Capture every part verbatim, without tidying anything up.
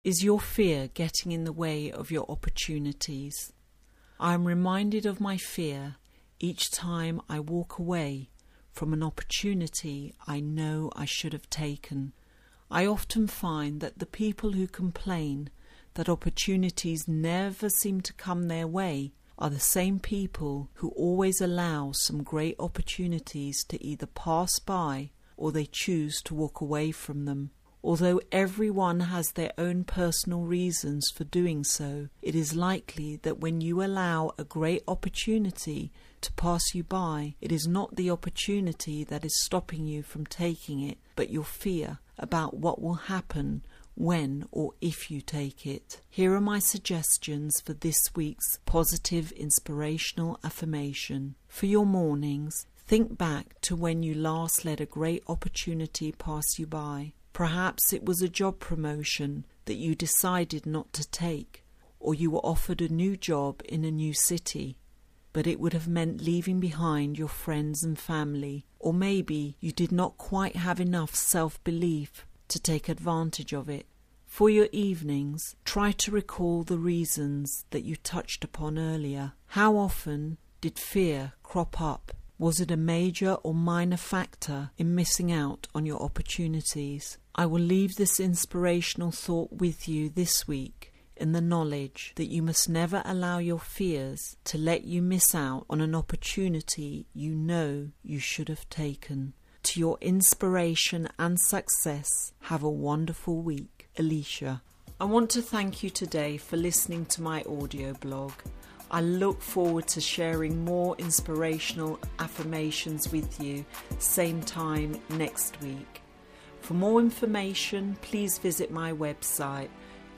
Is your fear getting in the way of your opportunities? I am reminded of my fear each time I walk away from an opportunity I know I should have taken. I often find that the people who complain that opportunities never seem to come their way are the same people who always allow some great opportunities to either pass by or they choose to walk away from them. Although everyone has their own personal reasons for doing so, it is likely that when you allow a great opportunity to pass you by, it is not the opportunity that is stopping you from taking it, but your fear about what will happen when or if you take it. Here are my suggestions for this week's positive inspirational affirmation. For your mornings, think back to when you last let a great opportunity pass you by. Perhaps it was a job promotion that you decided not to take, or you were offered a new job in a new city, but it would have meant leaving behind your friends and family, or maybe you did not quite have enough self-belief to take advantage of it. For your evenings, try to recall the reasons that you touched upon earlier. How often did fear crop up? Was it a major or minor factor in missing out on your opportunities? I will leave this inspirational thought with you this week in the knowledge that you must never allow your fears to let you miss out on an opportunity you know you should have taken. To your inspiration and success, have a wonderful week. Alicia. I want to thank you today for listening to my audio blog. I look forward to sharing more inspirational affirmations with you same time next week. For more information, please visit my website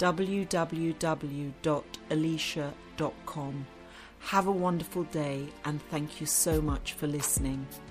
w w w dot alicia dot com. Have a wonderful day and thank you so much for listening.